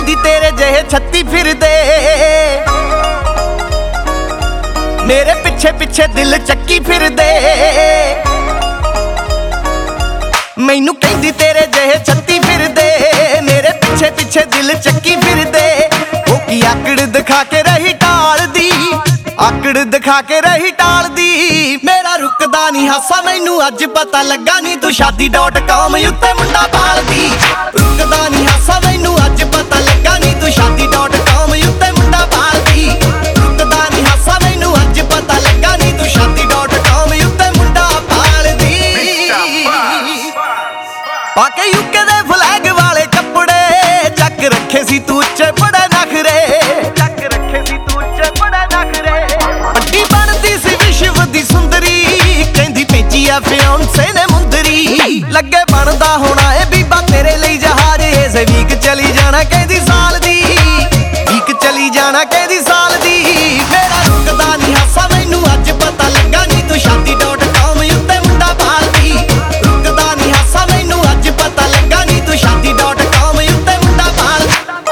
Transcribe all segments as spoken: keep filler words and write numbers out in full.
ਕਹਿੰਦੀ ਤੇਰੇ ਜਿਹੇ ਛੱਤੀ ਫਿਰਦੇ, ਮੇਰੇ ਪਿੱਛੇ ਪਿੱਛੇ ਦਿਲ ਚੱਕੀ ਫਿਰਦੇ। ਮੈਨੂੰ ਕਹਿੰਦੀ ਤੇਰੇ ਜਿਹੇ ਛੱਤੀ ਫਿਰਦੇ, ਮੇਰੇ ਪਿੱਛੇ ਪਿੱਛੇ ਦਿਲ ਚੱਕੀ ਫਿਰਦੇ। ਉਹ ਕੀ ਆਕੜ ਦਿਖਾ ਕੇ ਰਹੀ ਟਾਲਦੀ, ਆਕੜ ਦਿਖਾ ਕੇ ਰਹੀ ਟਾਲਦੀ। ਮੇਰਾ ਰੁਕਦਾ ਨਹੀਂ ਹਾਸਾ, ਮੈਨੂੰ ਅੱਜ ਪਤਾ ਲੱਗਾ ਨੀ ਤੂੰ ਸ਼ਾਦੀ ਡਾਟ ਕਾਮ ਉੱਤੇ ਮੁੰਡਾ ਭਾਲਦੀ। ਰੁਕਦਾ ਨਹੀਂ ਹਾਸਾ, ਮੈਨੂੰ ਅੱਜ ਪਤਾ ਲੱਗਾ ਨੀ ਤੂੰ ਸ਼ਾਦੀ ਡਾਟ ਕਾਮ ਉੱਤੇ ਮੁੰਡਾ ਭਾਲਦੀ। ਰੁਕਦਾ ਨਹੀਂ ਹਾਸਾ, ਮੈਨੂੰ ਅੱਜ ਪਤਾ ਲੱਗਾ ਨੀ ਤੂੰ ਸ਼ਾਦੀ ਡਾਟ ਕਾਮ ਉੱਤੇ ਮੁੰਡਾ ਭਾਲਦੀ। ਪਾ ਕੇ ਯੂਕੇ ਦੇ ਫਲੈਗ ਵਾਲੇ ਕੱਪੜੇ, ਚੱਕ ਰੱਖੇ ਸੀ ਤੂੰ ਉੱਚੇ ਬੜੇ ਨਖਰੇ, ਚੱਕ ਰੱਖੇ ਸੀ ਤੂੰ ਉੱਚੇ ਬੜੇ ਨਖਰੇ। ਵੱਡੀ ਬਣਦੀ ਸੀ ਵਿਸ਼ਵ ਦੀ ਸੁੰਦਰੀ, ਕਹਿੰਦੀ ਭੇਜੀ ਆ ਫਿਆਂਸੇ ਨੇ ਮੁੰਦਰੀ। ਲੱਗੇ ਬਣਦਾ ਹੋਣਾ ਏ ਬੀਬਾ ਤੇਰੇ ਲਈ ਜਹਾਜ਼, ਇਸੇ ਵੀਕ ਚਲੀ ਜਾਣਾ ਕਹਿੰਦੀ ਸਾਲ ਦੀ, ਵੀਕ ਚਲੀ ਜਾਣਾ ਕਹਿੰਦੀ ਸਾਲ ਦੀ। ਮੇਰਾ ਰੁਕਦਾ ਨਹੀਂ ਹਾਸਾ, ਮੈਨੂੰ ਅੱਜ ਪਤਾ ਲੱਗਾ ਨੀ ਤੂੰ ਸ਼ਾਦੀ ਡਾਟ ਕਾਮ ਉੱਤੇ ਮੁੰਡਾ ਭਾਲਦੀ। ਰੁਕਦਾ ਨਹੀਂ ਹਾਸਾ, ਮੈਨੂੰ ਅੱਜ ਪਤਾ ਲੱਗਾ ਨੀ ਤੂੰ ਸ਼ਾਦੀ ਡਾਟ ਕਾਮ ਉੱਤੇ ਮੁੰਡਾ ਭਾਲਦੀ।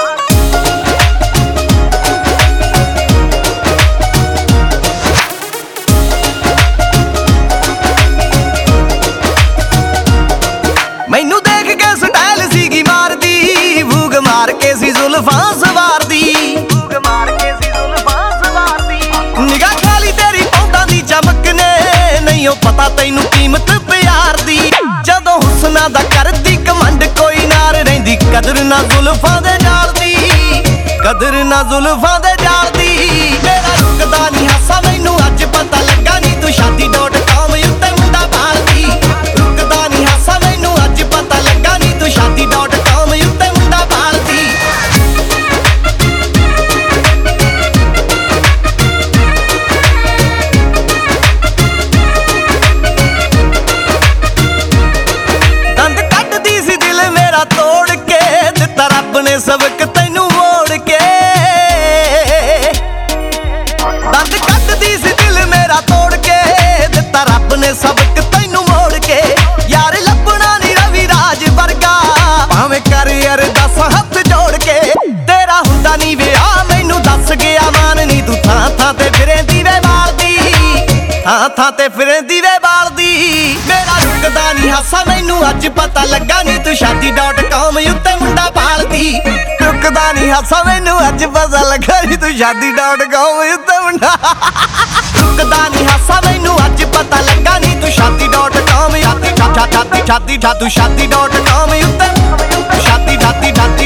ਮੈਨੂੰ ਦੇਖ ਕੇ ਸਟਾਈਲ ਸੀਗੀ ਮਾਰਦੀ, ਬੂਗ ਮਾਰ ਕੇ ਸੀ ਜ਼ੁਲਫਾਂ ਸਵਾਰਦੀ, ਬੂਗ ਮਾਰ ਕੇ ਸੀ ਜ਼ੁਲਫਾਂ ਸਵਾਰਦੀ। ਨਿਗਾਹ ਖਾਲੀ ਤੇਰੀ ਪੌਂਦਾਂ ਦੀ ਚਮਕ ਨੇ, ਨਹੀਂ ਉਹ ਪਤਾ ਤੈਨੂੰ ਕੀਮਤ ਪਿਆਰ ਦੀ। ਜਦੋਂ ਹੁਸਨਾ ਦਾ ਕਰਦੀ ਕਮੰਡ, ਕੋਈ ਨਾਰ ਰਹਿੰਦੀ ਕਦਰ ਨਾ ਜ਼ੁਲਫਾਂ ਦੇ ਜਾਲ ਦੀ, ਕਦਰ ਨਾ ਜ਼ੁਲਫਾਂ ਦੇ ਜਾਲ ਦੀ। ਮੇਰਾ ਰੁਕਦਾ ਨਹੀਂ ਹਾਸਾ, ਮੈਨੂੰ ਅੱਜ ਪਤਾ ਲੱਗਾ ਨੀ ਤੂੰ ਸ਼ਾਦੀ ਡਾਟ ਕਾਮ ਉੱਤੇ ਮੁੰਡਾ ਭਾਲਦੀ। ਰੁਕਦਾ ਨਹੀਂ ਹਾਸਾ, ਮੈਨੂੰ ਅੱਜ ਪਤਾ ਲੱਗਾ ਨੀ ਤੂੰ ਸ਼ਾਦੀ ਡਾਟ ਕਾਮ ਉੱਤੇ ਮੁੰਡਾ ਭਾਲਦੀ। ਦੰਦ ਕੱਢਦੀ ਸੀ ਦਿਲ ਮੇਰਾ ਤੋੜ ਕੇ, ਦਿੱਤਾ ਰੱਬ ਨੇ ਸਬਕ ਤੈਨੂੰ ਮੋੜ ਕੇ। ਦੰਦ ਕੱਢਦੀ ਸੀ ਦਿਲ ਮੇਰਾ ਤੋੜ ਕੇ, ਦਿੱਤਾ ਰੱਬ ਨੇ ਸਬਕ ਤੈਨੂੰ ਮੋੜ ਕੇ। ਯਾਰ ਲੱਭਣਾ ਨੀ ਰਵੀ ਰਾਜ ਵਰਗਾ, ਭਾਵੇਂ ਕਰ ਅਰਦਾਸ ਹੱਥ ਜੋੜ ਕੇ। ਤੇਰਾ ਹੁੰਦਾ ਨੀ ਵਿਆਹ ਮੈਨੂੰ ਦੱਸ ਗਿਆ ਮਾਨ ਨੀ, ਤੂੰ ਥਾਂ ਥਾਂ ਤੇ ਫਿਰੇਂਦੀ ਵੇ ਬਾਲਦੀ, ਥਾਂ ਥਾਂ ਤੇ ਫਿਰੇਂਦੀ ਵੇ ਬਾਲਦੀ। ਮੇਰਾ ਰੁਕਦਾ ਨਹੀਂ ਹਾਸਾ, ਮੈਨੂੰ ਅੱਜ ਪਤਾ ਲੱਗਾ ਨੀ ਤੂੰ ਸ਼ਾਦੀ ਡਾਟ ਕਾਮ ਉੱਤੇ ਮੁੰਡਾ ਭਾਲਦੀ। ਰੁਕਦਾ ਨਹੀਂ ਹਾਸਾ, ਮੈਨੂੰ ਅੱਜ ਪਤਾ ਲੱਗਾ ਨੀ ਤੂੰ ਸ਼ਾਦੀ ਡਾਟ ਕਾਮ ਉੱਤੇ ਮੁੰਡਾ। ਰੁਕਦਾ ਨਹੀਂ ਹਾਸਾ, ਮੈਨੂੰ ਅੱਜ ਪਤਾ ਲੱਗਾ ਨੀ ਤੂੰ ਸ਼ਾਦੀ ਡਾਟ ਕਾਮ, ਸ਼ਾਦੀ ਸ਼ਾਦੀ ਸ਼ਾਦੀ ਸ਼ਾਦੀ ਸ਼ਾਦੀ ਡਾਟ ਕਾਮ ਉੱਤੇ, ਸ਼ਾਦੀ ਸ਼ਾਦੀ ਸ਼ਾਦੀ